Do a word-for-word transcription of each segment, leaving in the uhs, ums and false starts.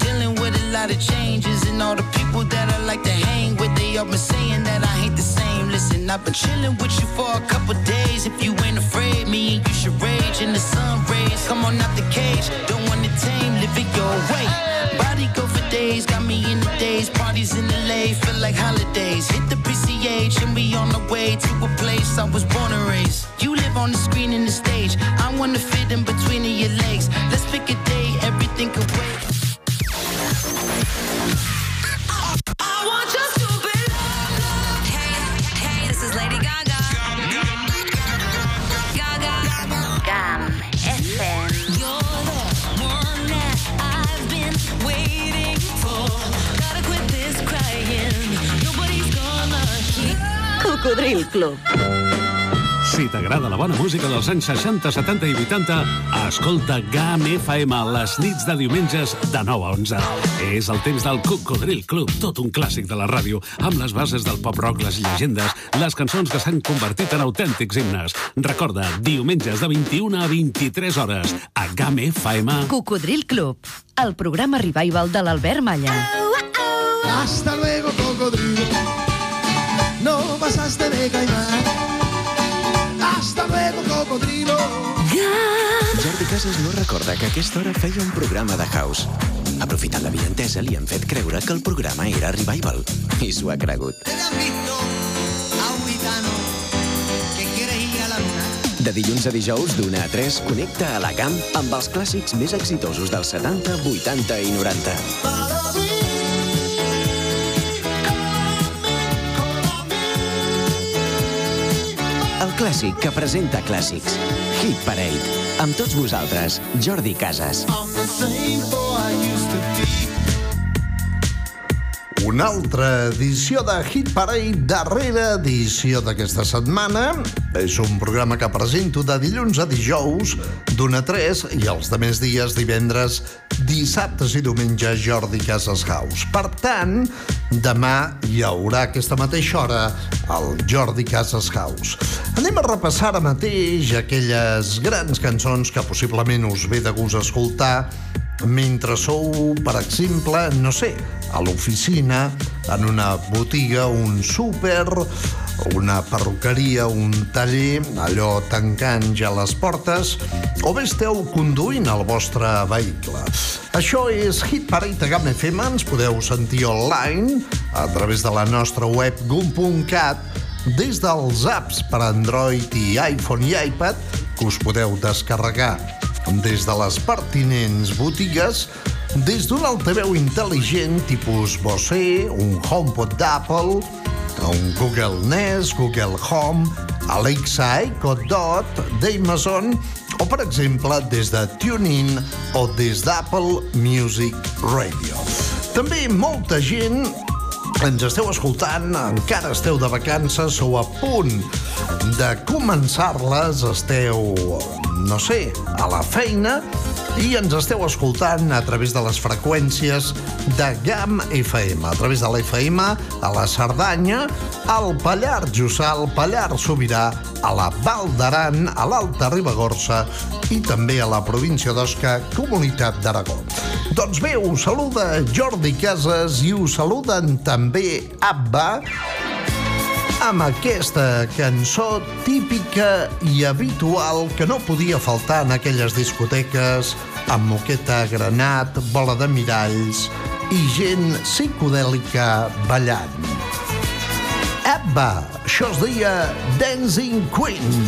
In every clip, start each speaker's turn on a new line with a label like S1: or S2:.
S1: dealing with a lot of changes, and all the people that I like to hang with, they all been saying that I ain't the same. Listen, I've been chilling with you for a couple days. If you ain't afraid, me and you should rage in the sun rays. Come on out the cage, don't want it tame, live it your way. Body go for days, got me in the days. Parties in L A, feel like holidays. Hit the P C H and we on the way to a place I was born and raised. You live on the screen and the stage, I wanna fit in between of your legs. Let's pick a day, everything could wait. I want your stupid love. Hey, hey, this is Lady Gaga. Gaga. Gam F M. You're the one that I've been waiting for. Gotta quit this crying. Nobody's gonna keep. Cocodril Club.
S2: Si t'agrada la bona música dels anys seixanta, setanta i vuitanta, escolta GAM F M a les nits de diumenges de nou a onze. És el temps del Cocodril Club, tot un clàssic de la ràdio, amb les bases del pop-rock, les llegendes, les cançons que s'han convertit en autèntics himnes. Recorda, diumenges de vint-i-una a vint-i-tres hores, a GAM F M.
S3: Cocodril Club, el programa revival de l'Albert Malla.
S4: Hasta luego, cocodrilo. No pasaste de caimán. Hasta luego, cocodrilo.
S5: Jordi Casas no recorda que a aquesta hora feia un programa de house. Aprofitant l'avinentesa, li han fet creure que el programa era Revival. I s'ho ha cregut. De dilluns a dijous, d'una a tres, connecta a la GAM amb els clàssics més exitosos dels setanta, vuitanta i noranta. El clàssic que presenta clàssics. Hit Parade. Amb tots vosaltres, Jordi Casas.
S6: Una altra edició de Hit Parade, darrera edició d'aquesta setmana. És un programa que presento de dilluns a dijous, d'una a tres, i els demés dies, divendres, dissabtes i diumenges, Jordi Casas House. Per tant, demà hi haurà aquesta mateixa hora el Jordi Casas House. Anem a repassar ara mateix aquelles grans cançons que possiblement us ve de gust escoltar mentre sou, per exemple, no sé, a l'oficina, en una botiga, un súper, una perruqueria, un taller, allò tancant ja les portes, o bé esteu conduint el vostre vehicle. Això és Hit Parade a GAM F M. Ens podeu sentir online a través de la nostra web gum punt cat, des dels apps per Android i iPhone i iPad, que us podeu descarregar des de les pertinents botigues, des d'un altaveu intel·ligent tipus Bose, un HomePod d'Apple, un Google Nest, Google Home, Alexa Echo Dot d'Amazon, o, per exemple, des de TuneIn o des d'Apple Music Radio. També molta gent ens esteu escoltant, encara esteu de vacances o a punt de començar-les, esteu, no sé, a la feina i ens esteu escoltant a través de les freqüències de GAM F M, a través de l'F M a la Cerdanya, al Pallars Jussà, al Pallars Sobirà, a la Val d'Aran, a l'Alta Ribagorça i també a la província d'Osca, Comunitat d'Aragó. Doncs bé, us saluda Jordi Casas i us saluden també Abba amb aquesta cançó típica i habitual que no podia faltar en aquelles discoteques amb moqueta granat, bola de miralls i gent psicodèlica ballant. Abba, això es deia Dancing Queen.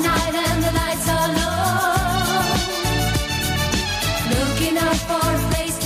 S7: Looking out for a place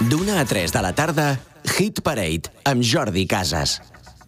S5: D'una a tres de la tarda, Hit Parade, amb Jordi Casas.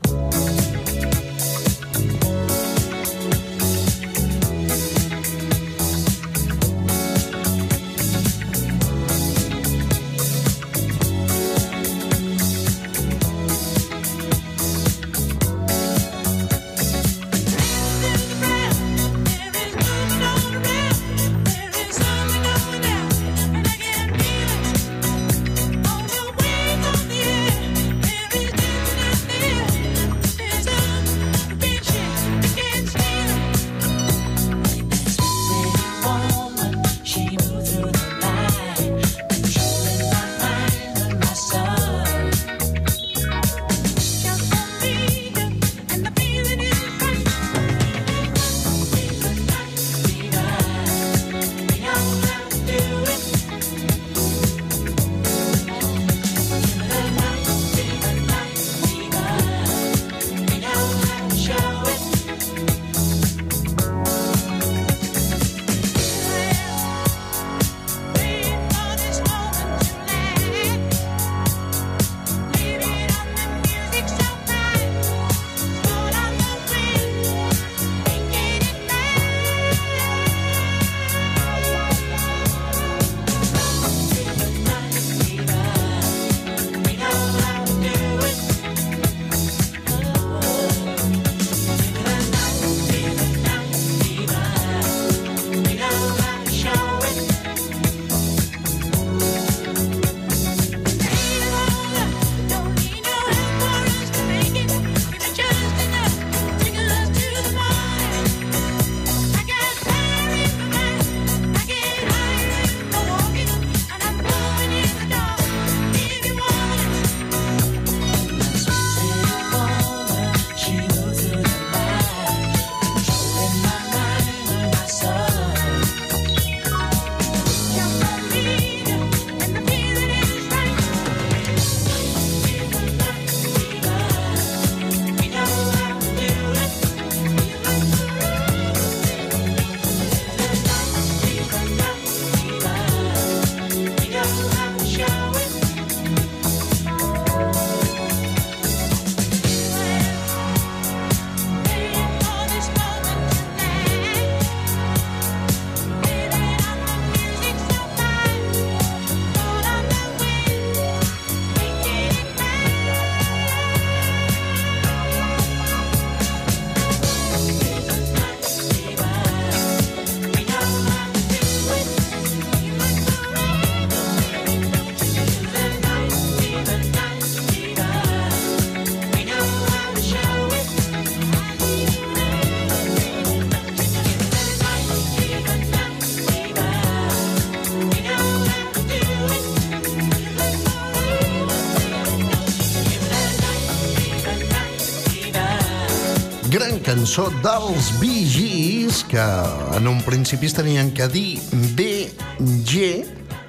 S6: Gran cançó dels Bee Gees, que en un principi es tenien que dir B G,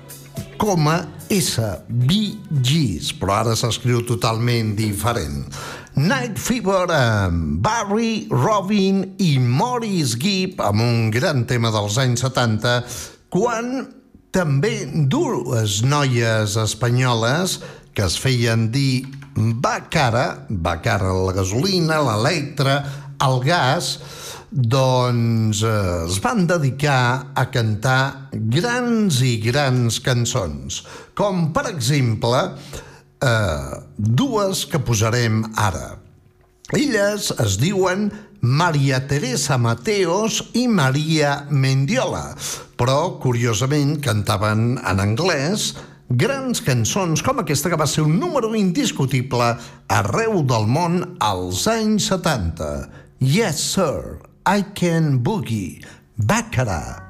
S6: coma S, Bee Gees, però ara s'escriu totalment diferent. Night Fever amb Barry, Robin i Maurice Gibb, amb un gran tema dels anys setanta, quan també dues noies espanyoles que es feien dir Bacara, Bacara la gasolina, l'electre, el gas, doncs eh, es van dedicar a cantar grans i grans cançons, com per exemple eh, dues que posarem ara. Elles es diuen Maria Teresa Mateos i Maria Mendiola, però curiosament cantaven en anglès grans cançons com aquesta, que va ser un número indiscutible arreu del món als anys setanta. Yes, sir, I can boogie, Bacara.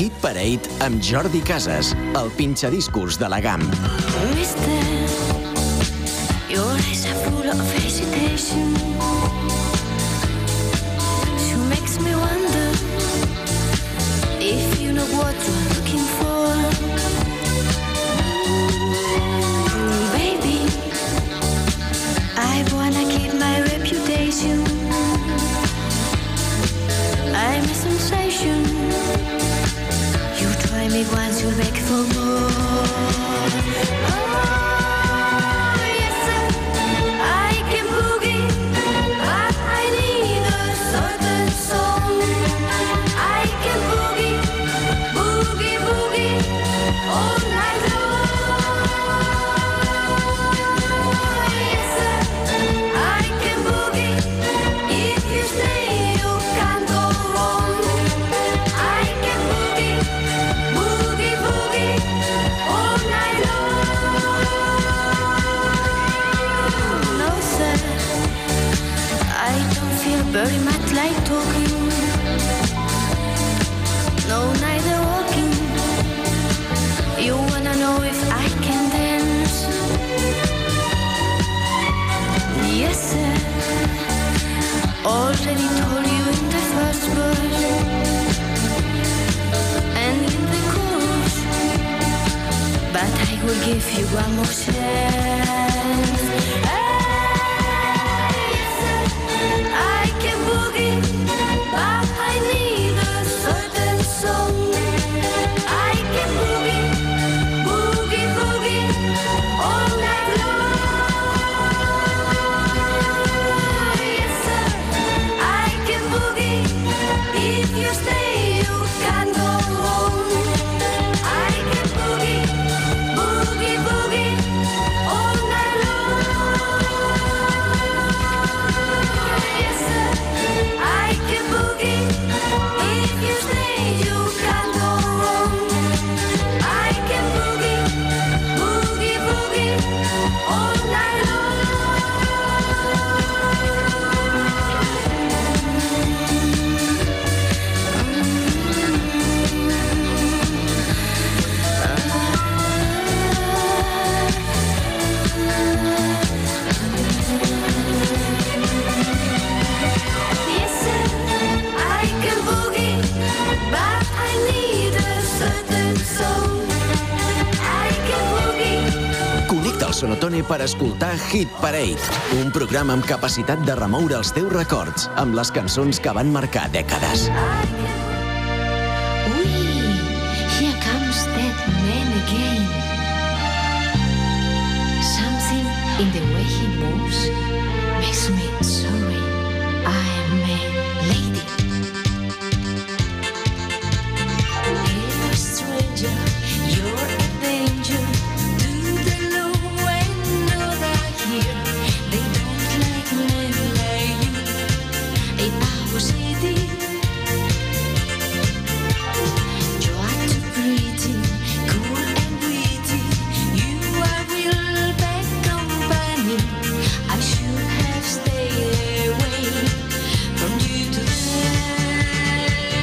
S5: Hit Parade amb Jordi Casas, el pinxadiscos de la G A M.
S7: Mister, your eyes are full of hesitation. She makes me wonder if you know what you're looking for. Mm, baby, I wanna keep my reputation. I'm a sensation. You try me once, you'll beg for more. Oh, yes, sir, I can boogie, but I need a certain song. I can boogie, boogie, boogie, all night long. Yes, sir, I can boogie, if you stay, you can't go wrong. I can boogie, boogie, boogie, all night long. No, sir, I don't feel very much like talking. No, neither walking. You wanna know if I can dance? Yes, sir, already told you in the first verse and in the chorus, but I will give you one more chance. Hey, yes, sir, I can boogie, but I need a certain song. I can boogie, boogie, boogie, all night long. Yes, sir, I can boogie, if you stay, you can't go wrong. I can boogie, boogie, boogie, all night long. Yes, sir, I can boogie, if you stay, you can't go wrong. I can boogie, boogie, boogie, all night long. Yes, sir, I can boogie, but I need a certain song. I can boogie.
S5: Connecta el Sonotone per escoltar Hit Parade, un programa amb capacitat de remoure els teus records amb les cançons que van marcar dècades.
S7: Ui, here comes that man again. Something in the way he moves makes me sorry. I'm a lady. Hey, stranger, you're a danger to the low and other here. They don't like men like you. In our city, you are too pretty, cool and witty. You are real bad company. I should have stayed away from you today.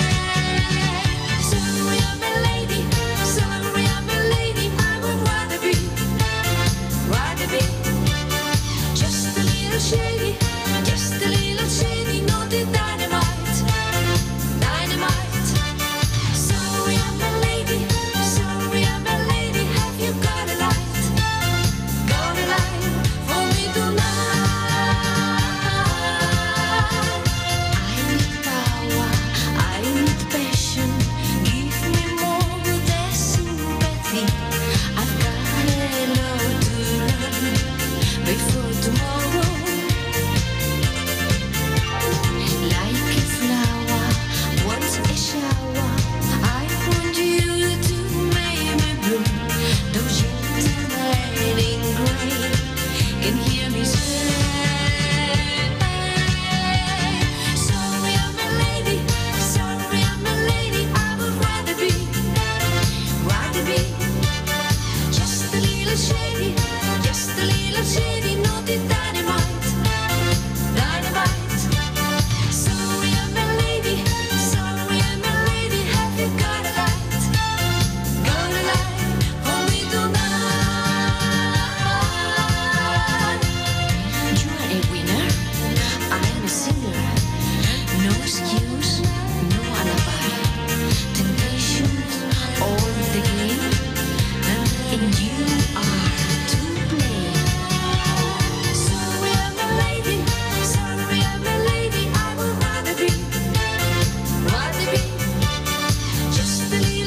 S7: Sorry, I'm a lady. Sorry, I'm a lady. I would rather be, rather be just a little shady, just a little shady, not the dynamite, dynamite. Sorry, I'm a lady. Sorry, I'm a lady. Have you got a light? Got a light for me tonight? I need power. I need passion. Give me more than sympathy. I've got a lot to learn before tomorrow. Like a flower wants a shower, I want you to make me bloom. Those gentle men in gray can hear me say, sorry, I'm a lady. Sorry, I'm a lady. I would rather be, rather be just a little shady, just a little shady, not the dynamite, dynamite. Sorry, I'm a lady. Sorry, I'm a lady. Have you got a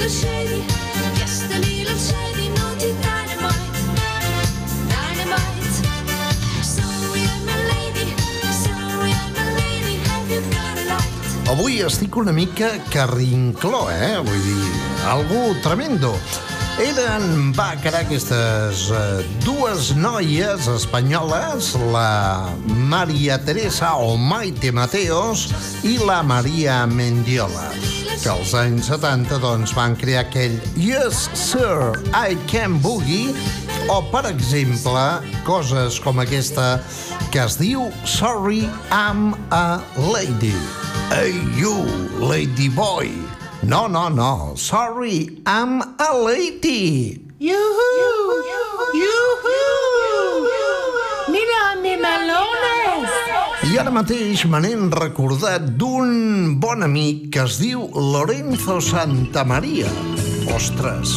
S7: little shady, just a little shady, naughty dynamite, dynamite. Sorry I'm a lady, sorry I'm a lady, have you got a light?
S6: Avui estic una mica carrincló, eh? Vull dir, algú tremendo. Eren, va, carai, aquestes uh, dues noies espanyoles, la Maria Teresa o Maite Mateos i la Maria Mendiola, que als anys setanta doncs, van crear aquell Yes Sir, I Can Boogie, o, per exemple, coses com aquesta que es diu Sorry, I'm a Lady. Hey, you, lady boy. No, no, no. Sorry, I'm a lady.
S8: Yuhu! Yuhu! Mira, mi melones!
S6: I ara mateix me n'he recordat d'un bon amic que es diu Lorenzo Santamaría. Ostres!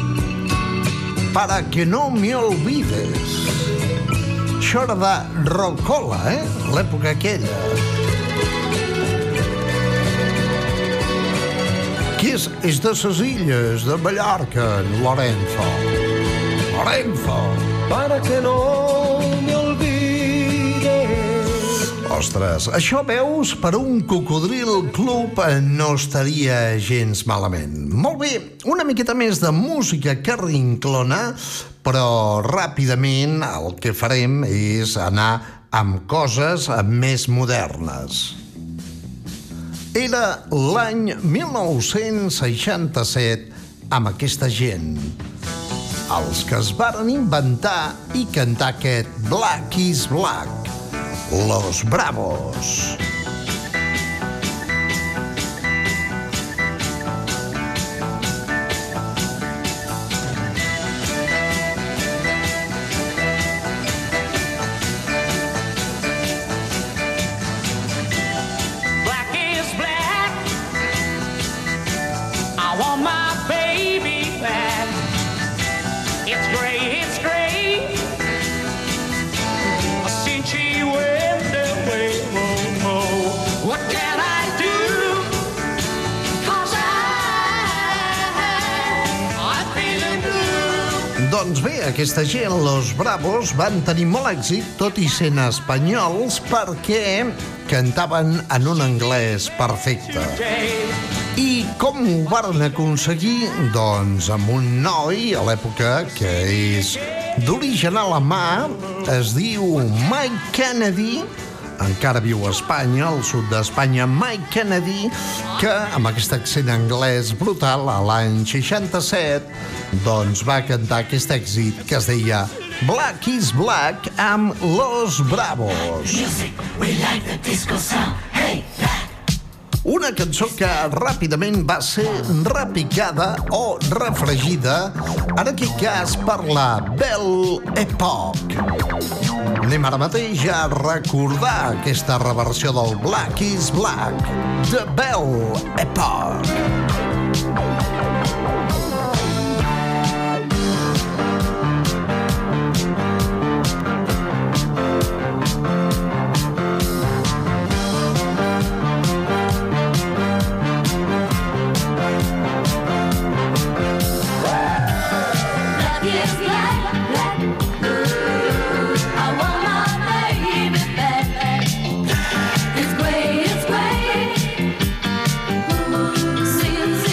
S6: Para que no me olvides. Això era de Rocola, eh? L'època aquella. Que és, és de ses illes de Mallorca, Lorenzo. Lorenzo.
S4: Para que no me olvides.
S6: Ostres, això veus, per un cocodril club no estaria gens malament. Molt bé, una miqueta més de música carrinclona, però ràpidament el que farem és anar amb coses més modernes. Era l'any mil nou-cents seixanta-set amb aquesta gent, els que es varen inventar i cantar aquest Black is Black, Los Bravos. Doncs bé, aquesta gent, Los Bravos, van tenir molt èxit, tot i sent espanyols, perquè cantaven en un anglès perfecte. I com ho van aconseguir? Doncs amb un noi a l'època que és d'origen alemà, es diu Mike Kennedy, encara viu a Espanya, al sud d'Espanya, Mike Kennedy, que amb aquest accent anglès brutal, a l'any seixanta-set, doncs va cantar aquest èxit que es deia Black is Black amb Los Bravos. Una cançó que ràpidament va ser repicada o refregida, en aquest cas per la Belle Époque. Anem ara mateix a recordar aquesta reversió del Black is Black, de Belle Époque.
S7: Since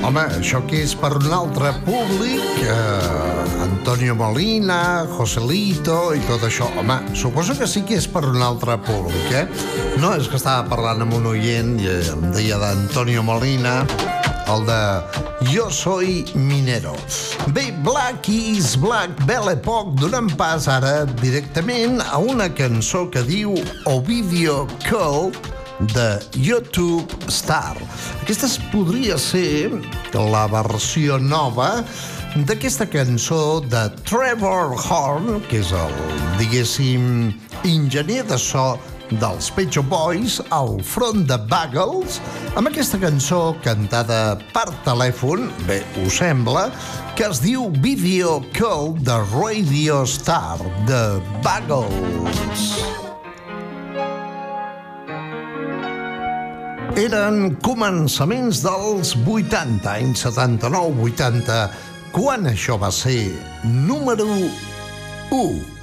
S6: Home, això que és per un altre públic, eh, Antonio Molina, Joselito i tot això. Home, suposo que sí que és per un altre públic, eh? No, és que estava parlant amb un oient i em deia d'Antonio Molina, el de Yo soy minero. Bé, Black is Black, Belle Époque, donant pas ara directament a una cançó que diu Ovidio Cole de YouTube Star. Aquesta podria ser la versió nova d'aquesta cançó de Trevor Horn, que és el, diguéssim, enginyer de so dels Pet Shop Boys al front de Buggles, amb aquesta cançó cantada per telèfon, bé, ho sembla, que es diu Video Call de Radio Star de Buggles. Eren començaments dels vuitanta, anys setanta-nou vuitanta, quan això va ser número u.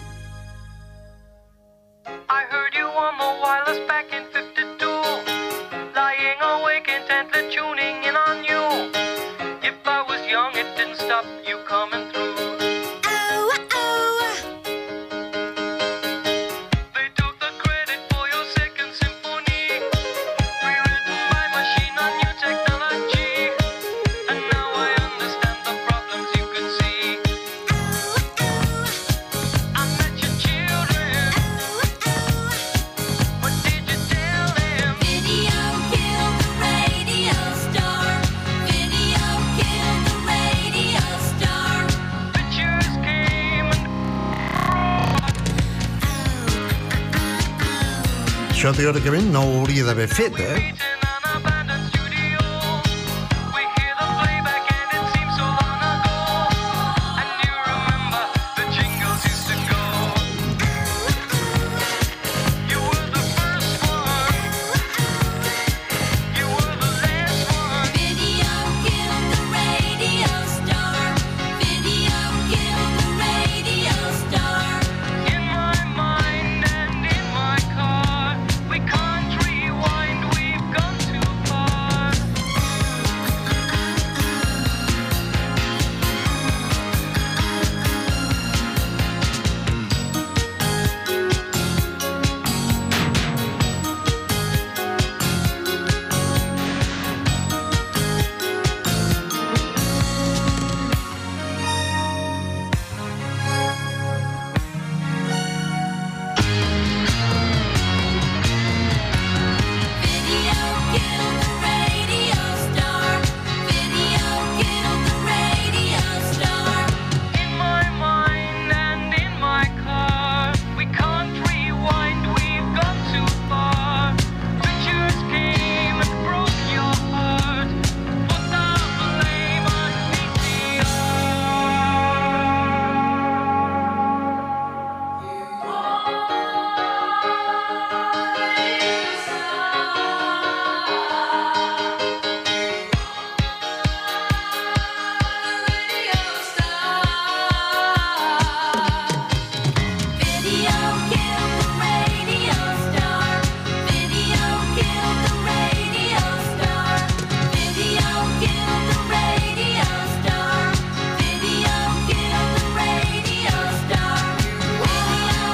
S9: I heard you on the wireless back in fifty-two, lying awake intently tuning in on you. If I was young, it didn't stop you coming through.
S7: Oh, oh.
S9: They took the credit for your second symphony, rewritten by machine on new technology. And now I understand the problems you could see. I met your children. What did you tell them?
S7: Video killed the radio star. Video killed the radio star.
S9: Pictures came and
S6: Això teòricament no ho hauria d'haver fet, eh?
S9: beaten an abandoned studio. We hear the playback and it seems so long ago. And you remember the jingles used to go. You were the first one. You were the last one.
S7: Video killed the radio star. Video killed the radio star.
S9: In my mind and in my car, we can't rewind, we've gone too far.
S7: Video killed the radio star. Video killed the radio star.
S9: In my mind and in my car, we can't rewind, we've gone too far. Pictures came and broke your heart. Put the blame on V C
S7: Video killed the radio star. Video killed the radio star. Video killed the radio star. Video killed the radio star. Video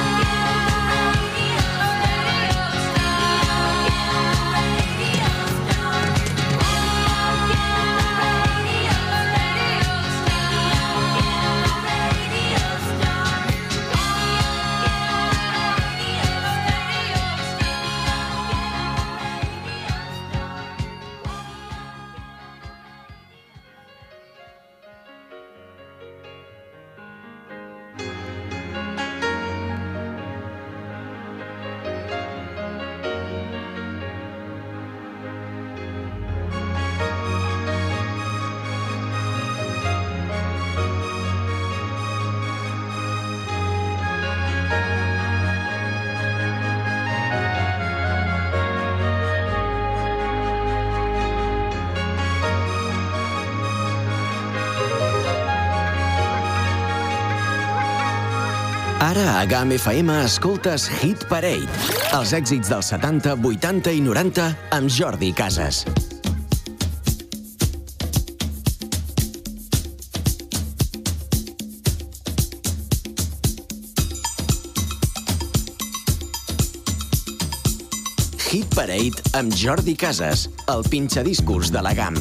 S5: Ara a GAM F M escoltes Hit Parade, els èxits dels setanta, vuitanta i noranta amb Jordi Casas. Hit Parade amb Jordi Casas, el pinxadiscos de la GAM.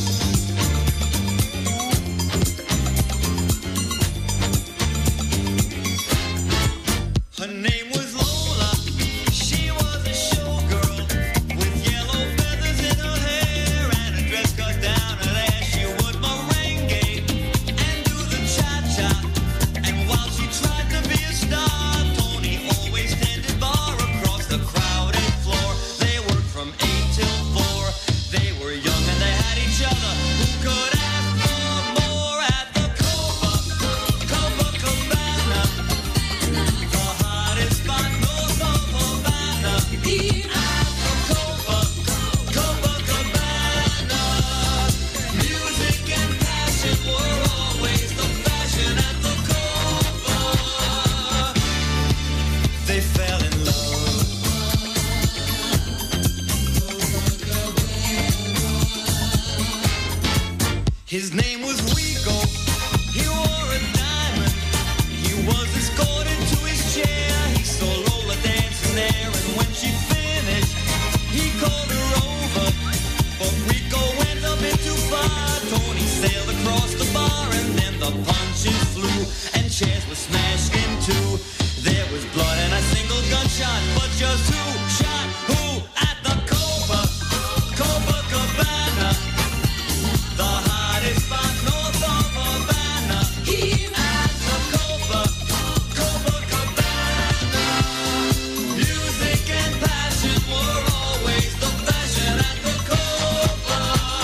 S10: His name was Rico, he wore a diamond. He was escorted to his chair. He saw Lola dancing there, and when she finished, he called her over. But Rico went a bit too far. Tony sailed across the bar, and then the punches flew, and chairs were smashed in two. There was blood and a single gunshot, but just who shot who at the Copa, Copa Cabana? The hottest spot north of Havana. Here at the Copa, Copa Cabana. Music and passion were always the fashion at the Copa.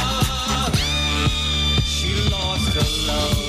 S10: She lost her love.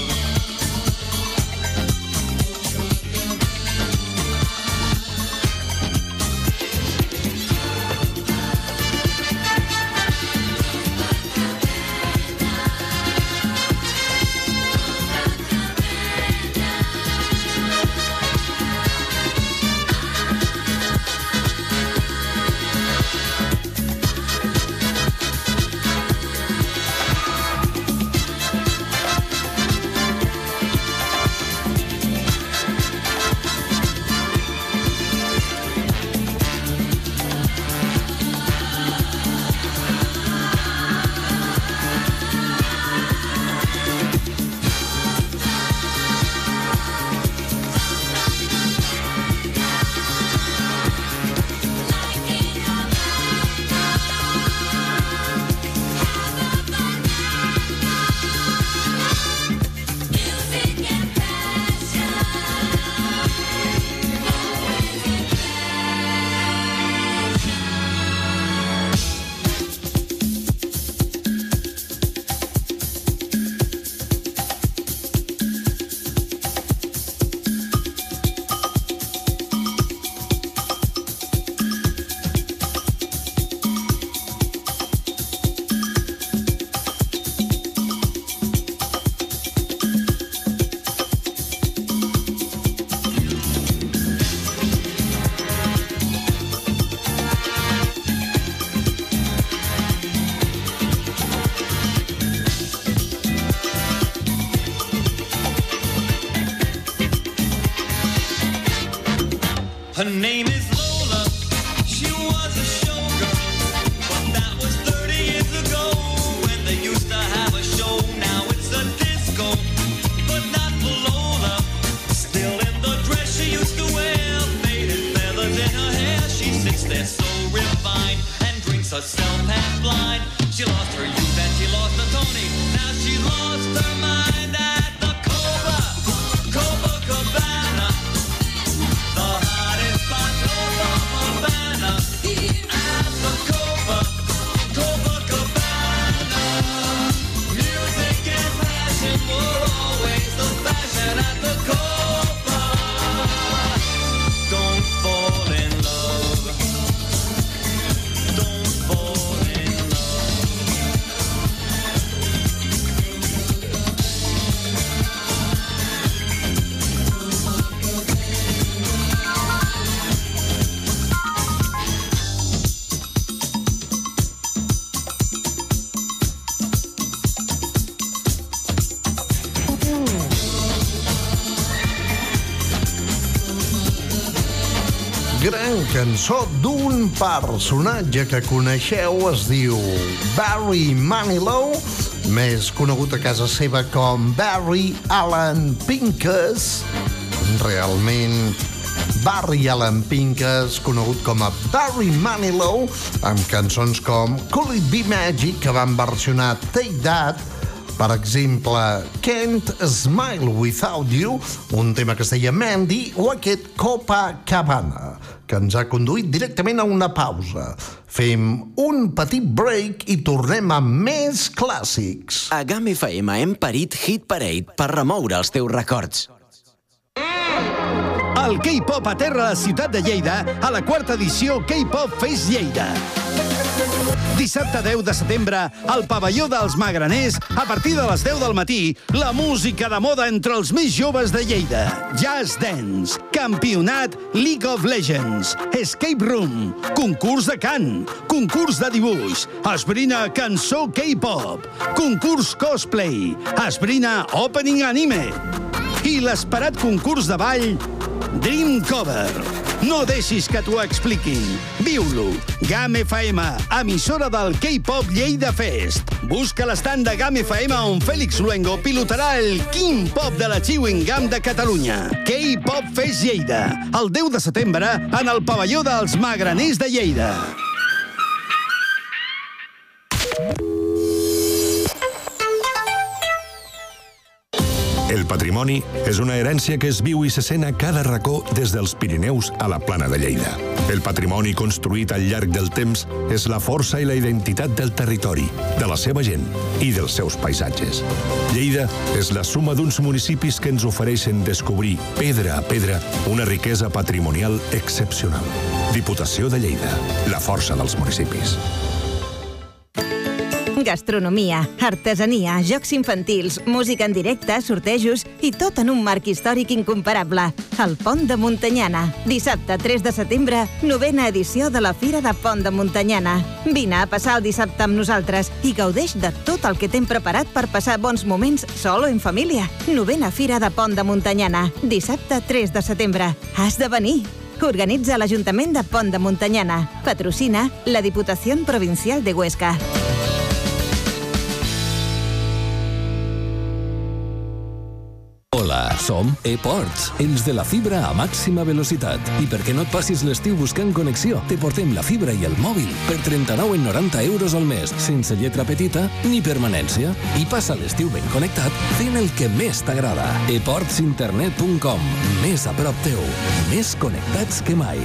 S6: gran cançó d'un personatge que coneixeu, es diu Barry Manilow, més conegut a casa seva com Barry Allen Pincus. Realment, Barry Allen Pincus, conegut com a Barry Manilow, amb cançons com Could It Be Magic, que van versionar Take That, per exemple, Can't Smile Without You, un tema que es deia Mandy, o aquest Copacabana, que ens ha conduït directament a una pausa. Fem un petit break i tornem amb més clàssics.
S5: A GAM F M hem parit Hit Parade per remoure els teus records.
S11: El K-pop aterra a la ciutat de Lleida a la quarta edició K-pop Fest Lleida. Dissabte deu de setembre, al pavelló dels Magraners, a partir de les deu del matí, la música de moda entre els més joves de Lleida. Jazz Dance, campionat League of Legends, Escape Room, concurs de cant, concurs de dibuix, esbrina cançó K-pop, concurs cosplay, esbrina opening anime i l'esperat concurs de ball Dream Cover. No deixis que t'ho expliquin. Viu-lo. GAM F M, emissora del K-pop Lleida Fest. Busca l'estand de GAM F M on Fèlix Luengo pilotarà el King Pop de la Chewing Gum de Catalunya. K-pop Fest Lleida, el deu de setembre, en el pavelló dels Magraners de Lleida.
S12: El patrimoni és una herència que es viu i se sent a cada racó des dels Pirineus a la Plana de Lleida. El patrimoni construït al llarg del temps és la força i la identitat del territori, de la seva gent i dels seus paisatges. Lleida és la suma d'uns municipis que ens ofereixen descobrir, pedra a pedra, una riquesa patrimonial excepcional. Diputació de Lleida, la força dels municipis.
S13: Gastronomia, artesania, jocs infantils, música en directe, sortejos i tot en un marc històric incomparable. El Pont de Montanyana. Dissabte tres de setembre, novena edició de la Fira de Pont de Montanyana. Vine a passar el dissabte amb nosaltres i gaudeix de tot el que t'hem preparat per passar bons moments sol o en família. Novena Fira de Pont de Montanyana. Dissabte tres de setembre. Has de venir! Organitza l'Ajuntament de Pont de Montanyana. Patrocina la Diputació Provincial de Huesca.
S14: Hola, som ePorts, els de la fibra a màxima velocitat. I perquè no et passis l'estiu buscant connexió, te portem la fibra i el mòbil per trenta-nou coma noranta euros al mes, sense lletra petita ni permanència. I passa l'estiu ben connectat fent el que més t'agrada. e ports internet punt com, més a prop teu, més connectats que mai.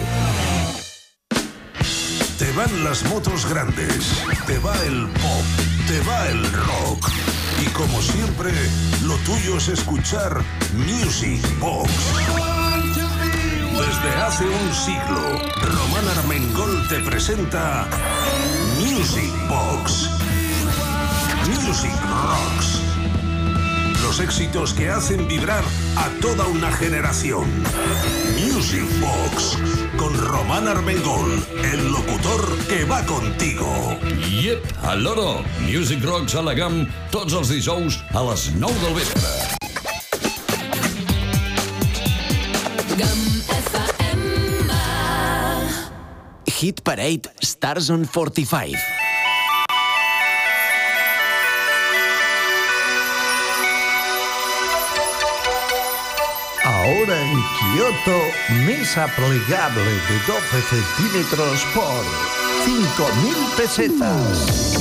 S15: Te van las motos grandes, te va el pop, te va el rock. Y como siempre, lo tuyo es escuchar Music Box. Desde hace un siglo, Román Armengol te presenta Music Box. Music Rocks. Los éxitos que hacen vibrar a toda una generación. Music Box. Con Román Armengol, el locutor que va contigo.
S16: Yep, al loro. Music Rocks a la GAM, tots els dijous a les nou del vespre.
S7: GAM F M.
S5: Hit Parade Stars on quaranta-cinc.
S6: Ahora en Kioto, mesa plegable de doce centímetros por cinco mil pesetas.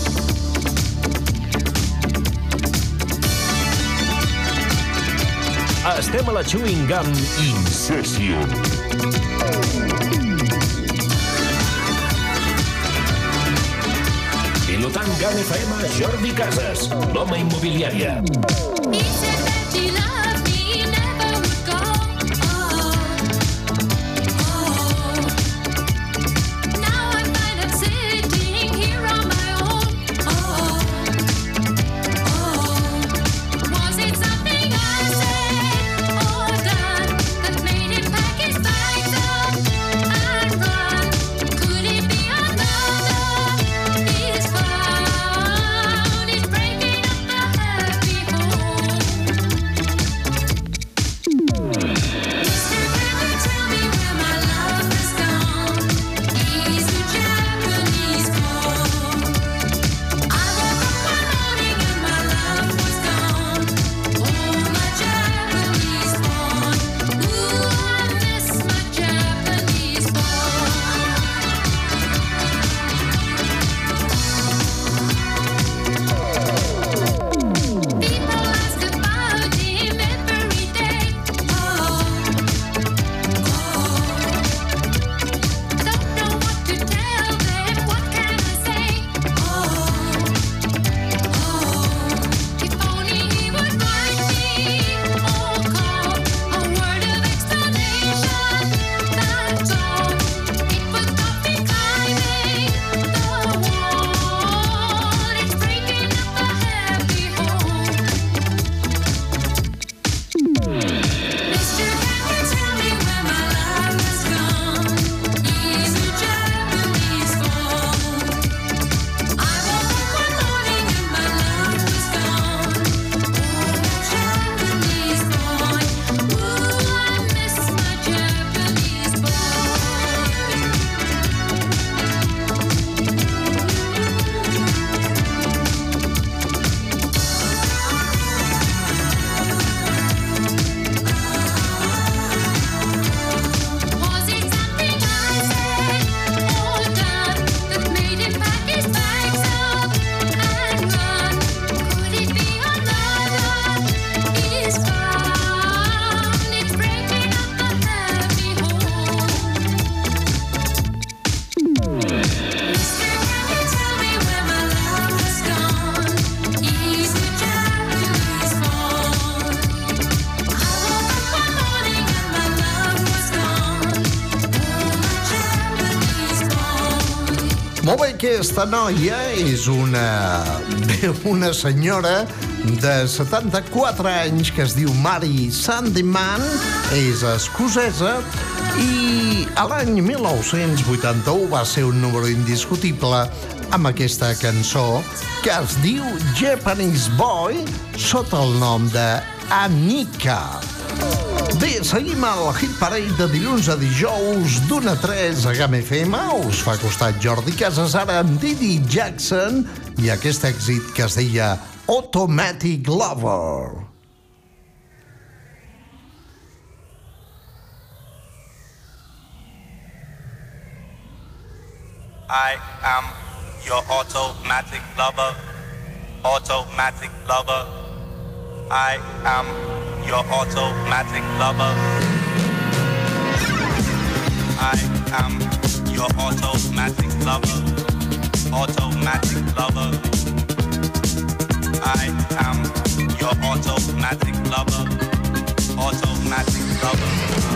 S17: Estem a la Chewing Gum In Session. Pilotant GAM F M, Jordi Casas, l'home immobiliària.
S6: Molt bé, aquesta noia és una... una senyora de setanta-quatre anys que es diu Mary Sandeman, és escocesa i a l'any mil nou-cents vuitanta-u va ser un número indiscutible amb aquesta cançó que es diu Japanese Boy sota el nom de Anika. Bé, seguim al Hit Parade de dilluns a dijous d'una a tres a Game F M. Us fa costat Jordi Casas, ara amb Didi Jackson i aquest èxit que es deia Automatic Lover.
S18: I am your automatic lover, automatic lover. I am your automatic lover. I am your automatic lover, automatic lover. I am your automatic lover, automatic lover.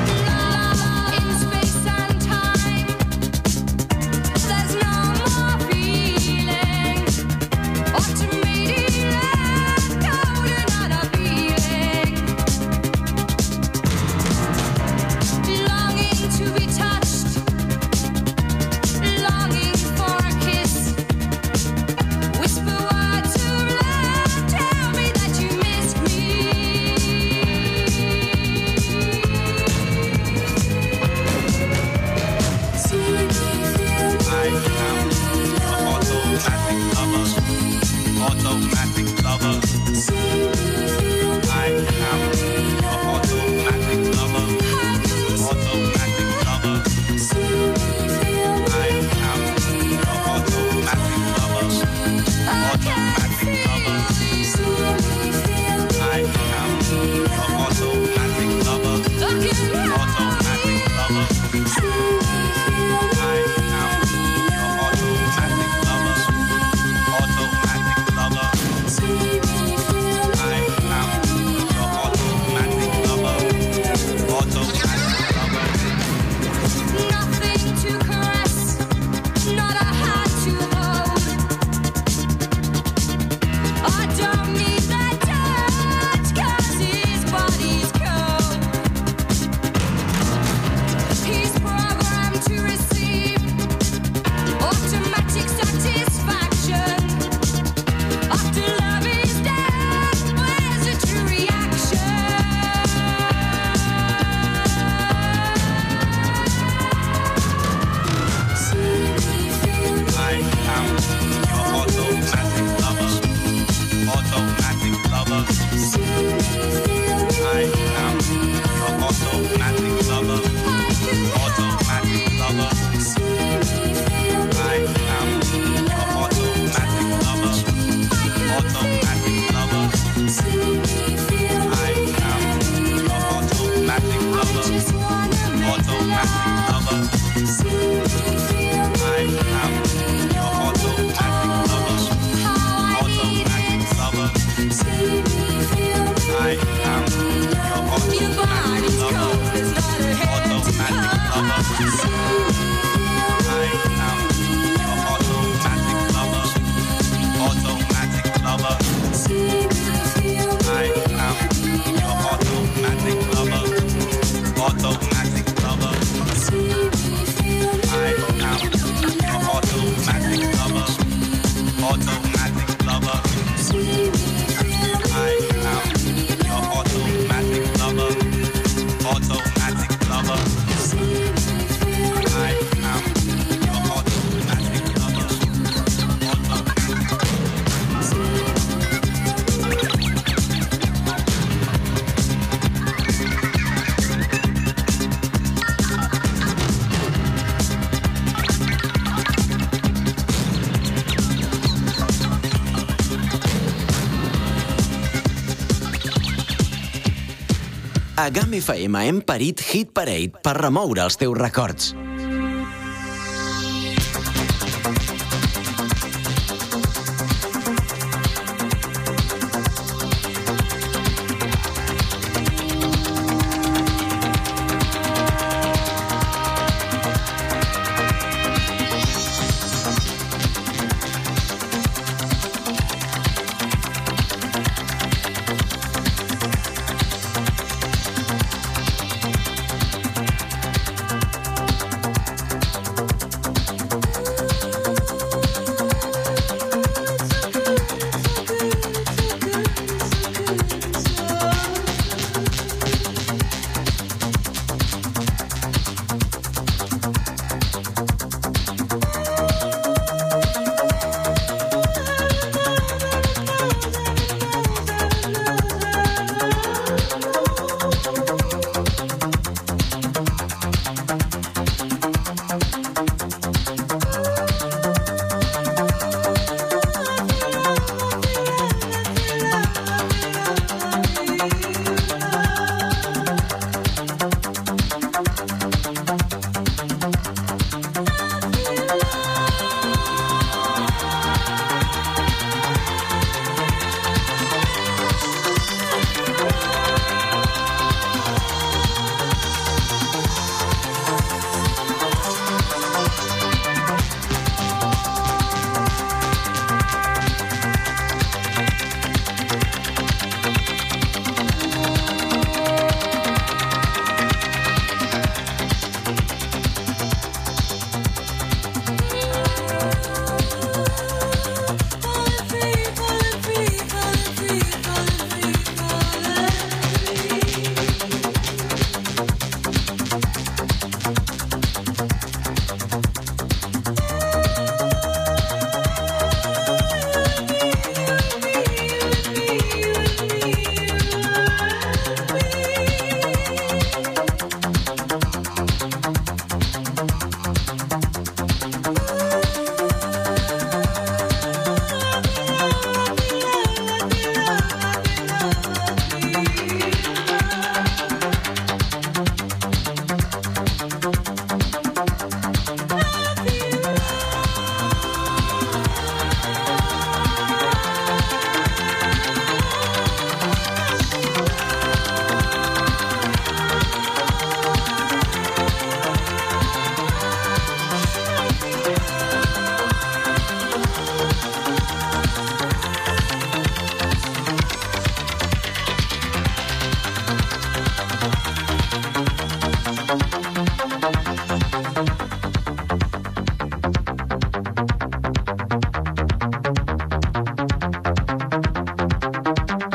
S5: A Game F M hem parit Hit Parade per remoure els teus records.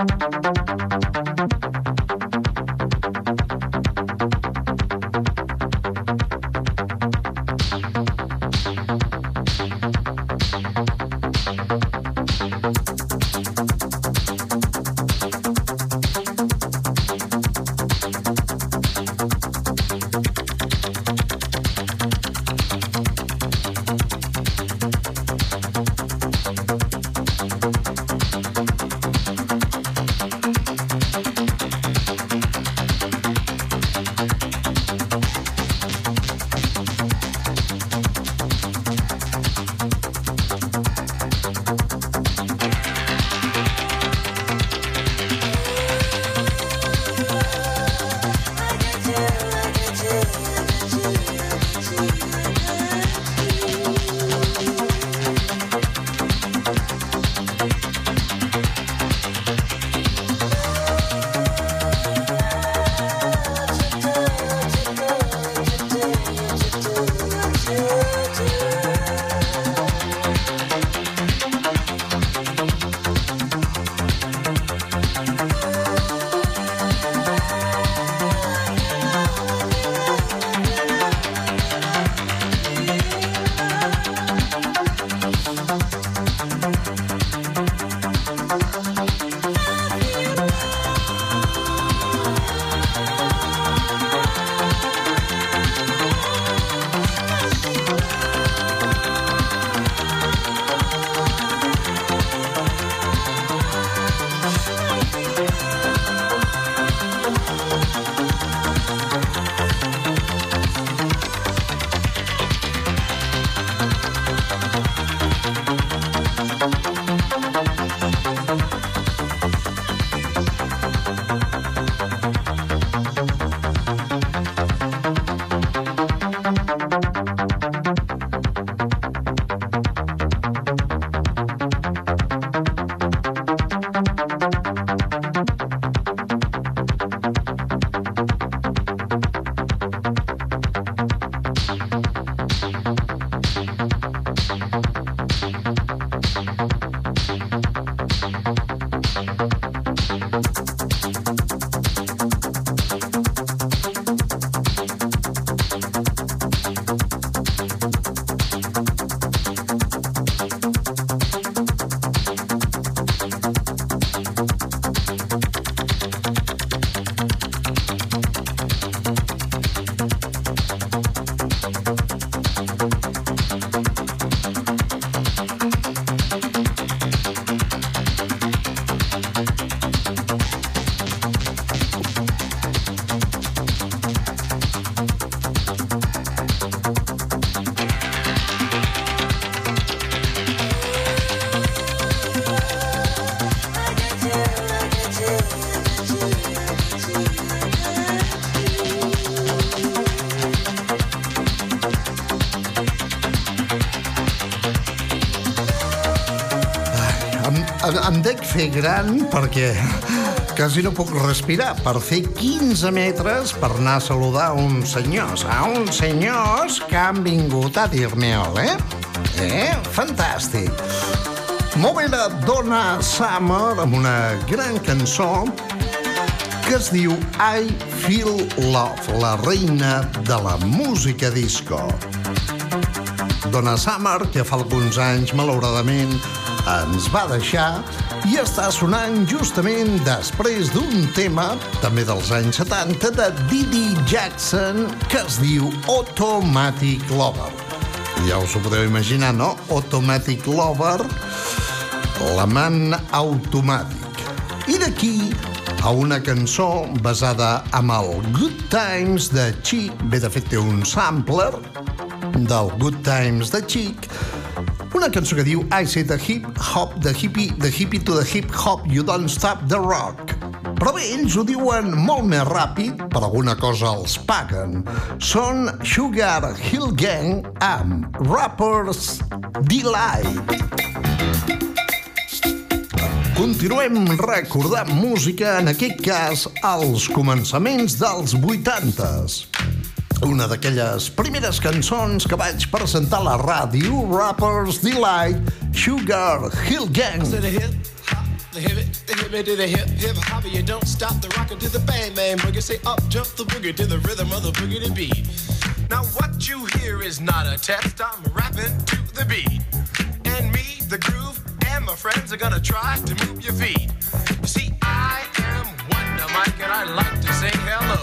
S6: Em, em dec fer gran perquè quasi no puc respirar per fer quinze metres per anar a saludar uns senyors. A uns senyors que han vingut a dir-me hola, eh? Eh? Fantàstic. Molt bé, la Donna Summer amb una gran cançó que es diu I Feel Love, la reina de la música disco. Donna Summer, que fa alguns anys, malauradament, ens va deixar i està sonant justament després d'un tema, també dels anys setanta, de Didi Jackson, que es diu Automatic Lover. Ja us ho podeu imaginar, no? Automatic Lover, l'amant automàtic. I d'aquí a una cançó basada en el Good Times de Chic, bé, de fet té un sampler del Good Times de Chic, una cançó que diu I say the hip hop, the hippie, the hippie to the hip hop, you don't stop the rock. Però bé, ells ho diuen molt més ràpid, per alguna cosa els paguen. Són Sugar Hill Gang amb Rapper's Delight. Continuem recordant música, en aquest cas, als començaments dels vuitantes. Una d'aquelles primeres cançons que vaig presentar a la ràdio, Rapper's Delight, Sugar Hill Gang.
S19: me to the hip, hip hopper. You don't stop the rockin' to the bang, bang boogie. Say up, jump the boogie to the rhythm of the boogie to beat. Now what you hear is not a test. I'm rapping to the beat. And me, the groove, and my friends are gonna try to move your feet. You see, I am Wonder Mike, and I like to say hello.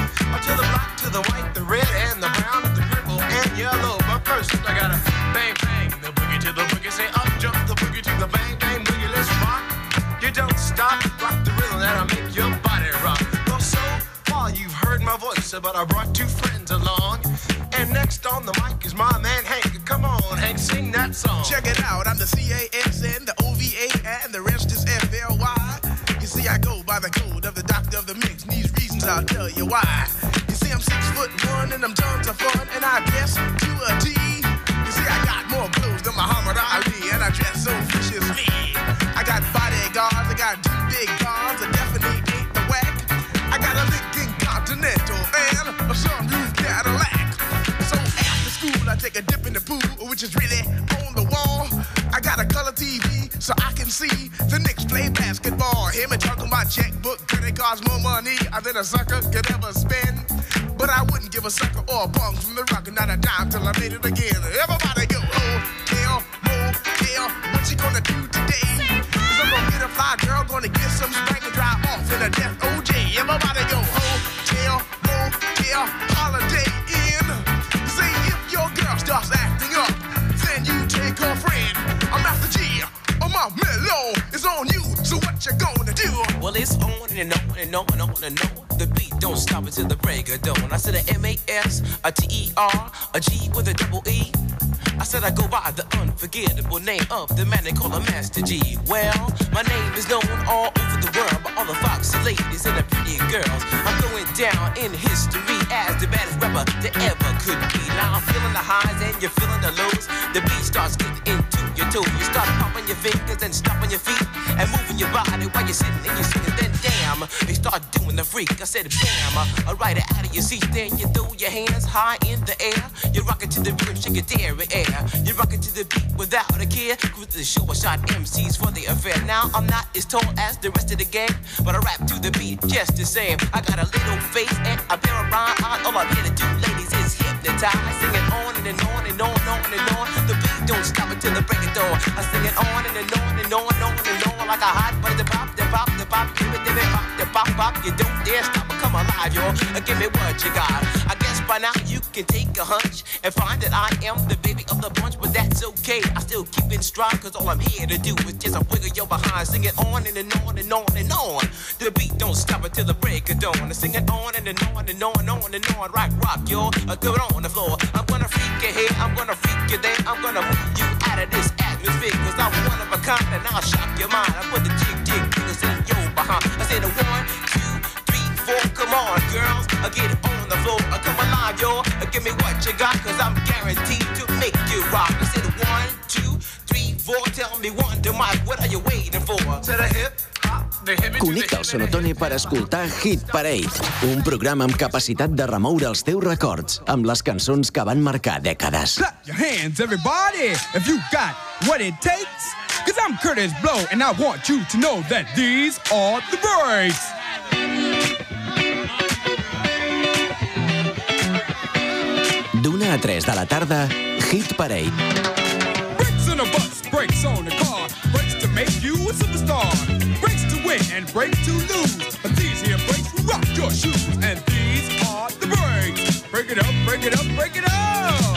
S19: To the black, to the white, the red, and the brown, the purple, and yellow. But first, I gotta bang, bang, the boogie to the boogie. Say up, jump the boogie to the bang, bang, boogie. Let's rock. You don't stop, rock the rhythm that'll make your body rock. Well, so far you've heard my voice, but I brought two friends along. And next on the mic is my man Hank. Come on, Hank, sing that song.
S20: Check it out, I'm the C A S N, the O V A, and the rest is F L Y. You see, I go by the code of the doctor of the mix, and these reasons I'll tell you why. You see, I'm six foot one, and I'm tons of fun, and I dress to a T. You see, I got more clothes than Muhammad Ali, and I dress so viciously. I got bodyguards, I got two big guns, I definitely ain't the whack. I got a Lincoln Continental and a sunroof Cadillac. So after school, I take a dip in the pool, which is really on the wall. I got a color T V so I can see the Knicks play basketball. Hear me talking about checkbook, credit cards, more money than a sucker could ever spend. But I wouldn't give a sucker or a punk from the rock, not a dime till I made it again. Everybody go, hotel, motel, what you gonna do today? Cause I'm gonna get a fly girl, gonna get some spank and drive off in a death O J. Everybody go, hotel, motel, holiday in. See, if your girl starts acting up, then you take her friend. I'm Master G, oh my mellow is on you, so what you gonna do?
S21: Well, it's on and on and on and on and on. The beat don't stop until the break of dawn. I said a M A S, a T E R, a G with a double E. I said I go by the unforgettable name of the man they call a Master G. Well, my name is known all over the world by all the foxy ladies and the pretty girls. I'm going down in history as the baddest rapper that ever could be. Now I'm feeling the highs and you're feeling the lows. The beat starts getting into your toes. You start popping your fingers and stomping your feet and moving your body while you're sitting and you're singing. Then damn, you start doing the freak. I said bam, I ride it out of your seat. Then you throw your hands high in the air. You rock it to the rhythm, shake your dairy air. You rock it to the beat without a care. Cruise the show, I shot M Cs for the affair. Now I'm not as tall as the rest of the gang, but I rap to the beat just the same. I got a little face and a pair of rhyme eyes. All I'm here to do, ladies, is hypnotize. Singing on and, and on and on and on and on. The beat don't stop until the break of dawn. I sing it on and, and on and on and on and on like a hot butter. The pop, the pop, the pop, give it, give it, pop, the pop, pop. You don't dare stop or come alive, yo. Give me what you got. I guess by now you can take a hunch and find that I am the baby of the bunch, but that's okay. I still keep in stride, cause all I'm here to do is just a wiggle your behind. Sing it on and, and on and on and on. The beat don't stop until the break of dawn. I sing it on and, and on and on and on and on. Rock, rock, yo. I do it on the floor. I'm gonna freak you here, I'm gonna freak you there. I'm gonna move you out of this atmosphere, cause I'm one of a kind and I'll shock your mind. I put the jig, jig, jiggles in your behind. I say the one, two, three, four. Come on, girls, I get it on the floor. I come alive, yo. Give me what you got, cause I'm guaranteed to make you rock. I said one, two, three, four. Tell me one, to Mike, what are you waiting for? To the hip, hop, the hip.
S5: Connecta el Sonotone per escoltar Hit Parade, un programa amb capacitat de remoure els teus records amb les cançons que van marcar dècades.
S22: Clap your hands, everybody, if you got what it takes. Cause I'm Curtis Blow, and I want you to know that these are the breaks.
S5: D'una a tres de la tarda, Hit Parade.
S22: Brakes on a bus, brakes on a car, brakes to make you a superstar, brakes to win and brakes to lose. But these here brakes rock your shoes, and these are the brakes. Break it up, break it up, break it up.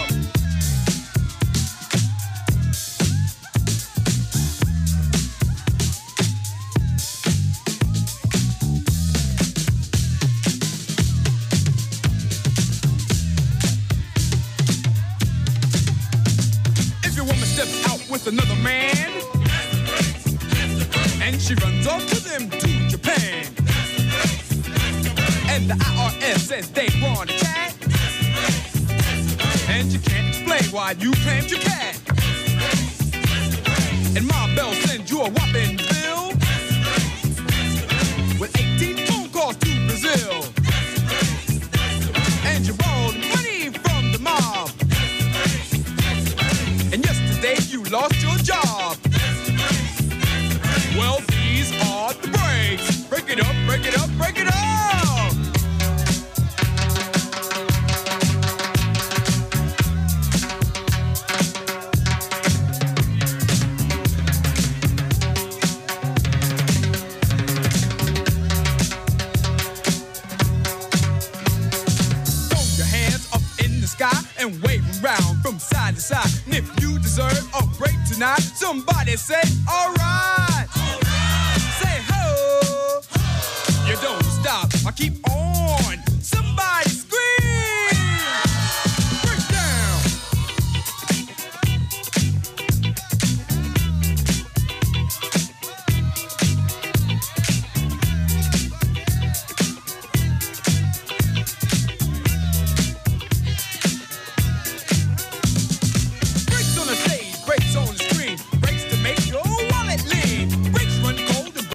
S22: With another man, and she runs off with him to Japan, and the I R S says they want to chat, and you can't explain why you claimed your cat, and Ma Bell sends you a whopping bill with eighteen phone calls to Brazil, and you borrowed money from the mob, and yesterday you lost your job. Well, these are the breaks. break it up, break it up. And wave around from side to side. And if you deserve a break tonight, somebody say, all